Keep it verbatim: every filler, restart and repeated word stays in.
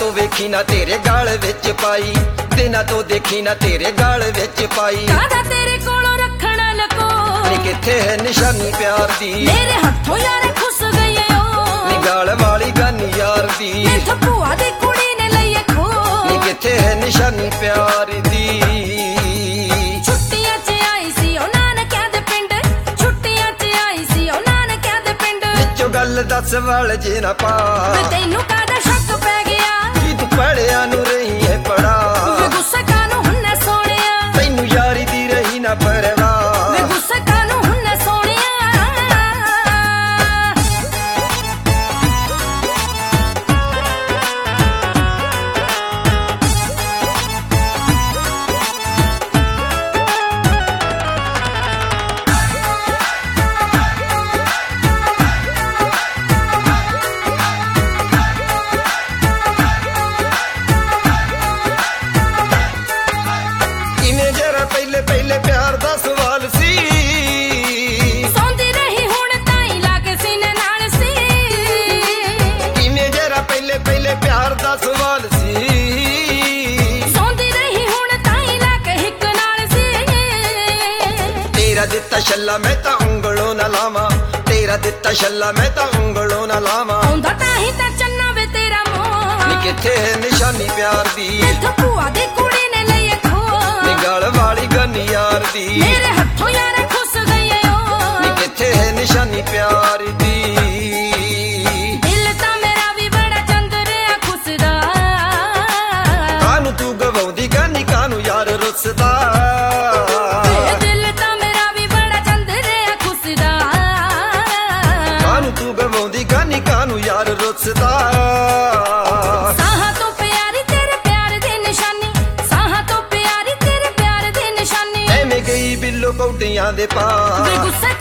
तो वेखी ना तेरे गाल विच पाई, दिना तो देखी ना तेरे गाल विच पाई। कादा तेरे कोलों रखना लको नी किथे है निशानी प्यार दी, मेरे हथों यार खुस गई ओ नी गाल वाली गानी यार दी, इत्थे भूआ दी कुड़ी ने लईए खो नी किथे है निशानी प्यार दी। छुट्टियां च आई सी ओ नानकियां दे पिंड, छुट्टियां च आई सी ओ नानकियां दे पिंड। विचों गल दस वाल जे ना पा, वे तैनू कादा शक पै गया की तू पढ़िया नू रही है पढ़ा, वे गुस्सा कानू हुन्ने सोहणिया तैनू यारी दी रही ना परवाह। वे गुस्सा कानू हुन्ने सोहणिया। पहले पहले प्यार दा सवाल सी, सौंदी रही हुण ताई लाके सीने नाल सी। किने जरा पहले पहले प्यार दा सवाल सी, सौंदी रही हुण ताई लाके हिक नाल सी। तेरा दिता छल्ला मैं तां उंगलों ना लावां, तेरा दिता छल्ला मैं तां उंगलों ना लावां। आउंदा ताही तां चन्ना वे तेरा मोह, नी किथे है निशानी प्यार दी, इत्थे भूआ दी कुड़ी ने लईए खो नी गाल वाली गानी यार दी, मेरे हथों यार खुस गई ओ नी किथे है निशानी प्यार दी। दिल तां मेरा भी बड़ा चंदरिया खुसदा, कानू तू गवाउंदी गानी कानू यार रुसदा, दिल तां मेरा भी बड़ा चंदरिया खुसदा, कानू तू गवाउंदी गानी कानू यार रुसदा। साहां तो प्यारी तेरे प्यार दी निशानी, साहां तो प्यारी तेरे प्यार दी निशानी। ਐਵੇਂ ਗਈ ਬਿੱਲੋ ਕੌਡੀਆਂ ਦੇ ਪਾ, वे गुस्सा